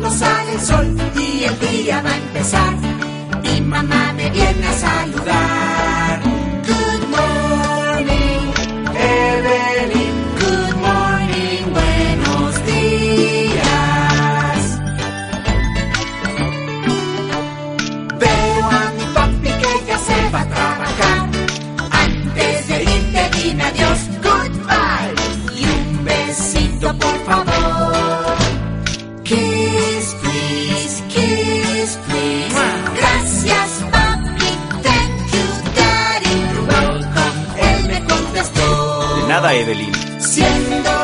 cuando sale el sol y el día va a empezar. Mi mamá me viene a saludar. Good morning, Evelyn. Good morning, buenos días. Veo a mi papi que ya se va a trabajar. Antes de irte dime adiós, goodbye. Y un besito por favor. Kiss, please, kiss, please. Gracias, papi, thank you, daddy. You're welcome, él me contestó. De nada, Evelyn. Siendo